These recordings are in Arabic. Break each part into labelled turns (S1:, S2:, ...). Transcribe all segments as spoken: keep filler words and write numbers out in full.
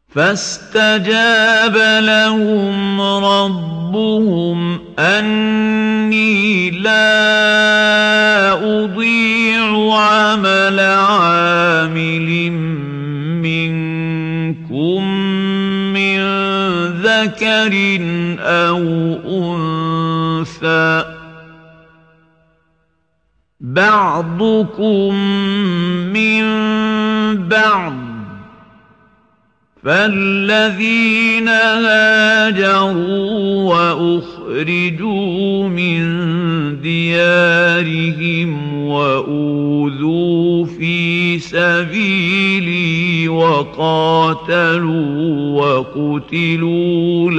S1: فاستجاب لهم ربهم أني لا أضيع عمل عامل منكم من ذكر أو أنثى بعضكم من بعض فالذين هاجروا وأخرجوا من ديارهم وأوذوا في سبيلي وقاتلوا وقتلوا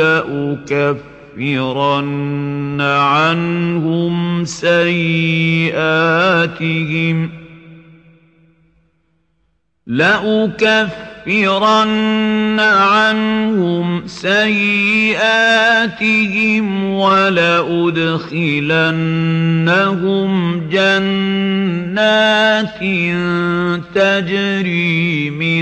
S1: لأكفرن عنهم سيئاتهم لأكفرن عنهم سيئاتهم ولأدخلنهم جنات تجري من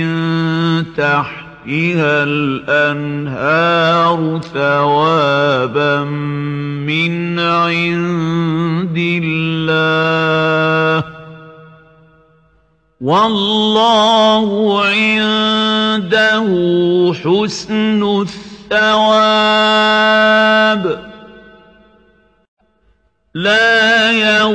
S1: تحتها الأنهار ثوابا من عند الله والله عنده حسن الثواب لا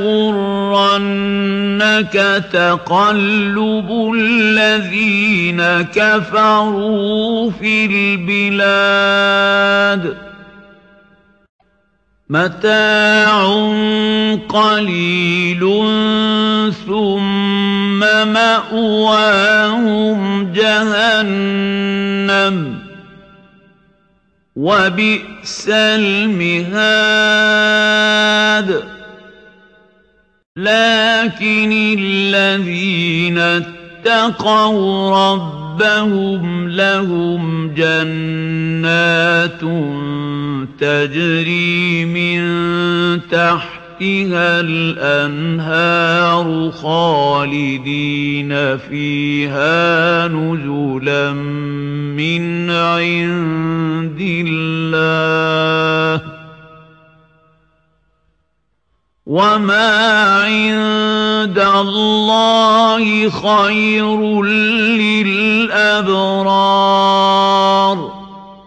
S1: يغرنك تقلب الذين كفروا في البلاد متاع قليل ثم مأواهم جهنم وبئس المهاد لكن الذين اتقوا ربهم لهم جنات تجري من تحتها الأنهار خالدين فيها نزلا من عند الله وما عند الله خير للأبرار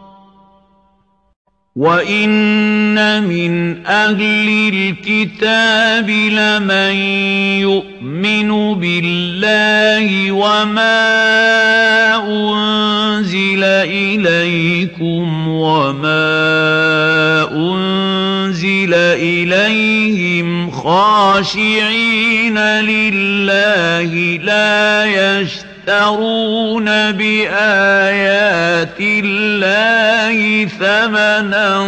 S1: وإن من أهل الكتاب لمن يؤمن بالله وما أنزل إليكم وما أنزل إليهم خاشعين لله لا يشترون بآيات الله ثمنا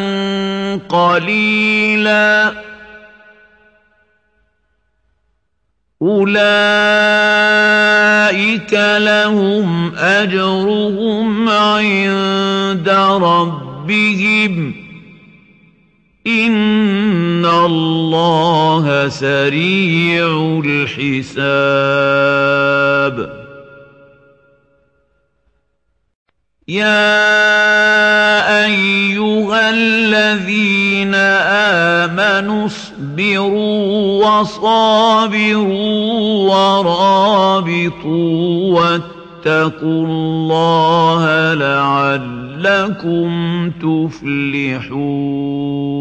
S1: قليلا أولئك لهم أجرهم عند ربهم إن الله سريع الحساب يا أيها الذين آمنوا اصبروا وصابروا ورابطوا واتقوا الله لعلكم تفلحون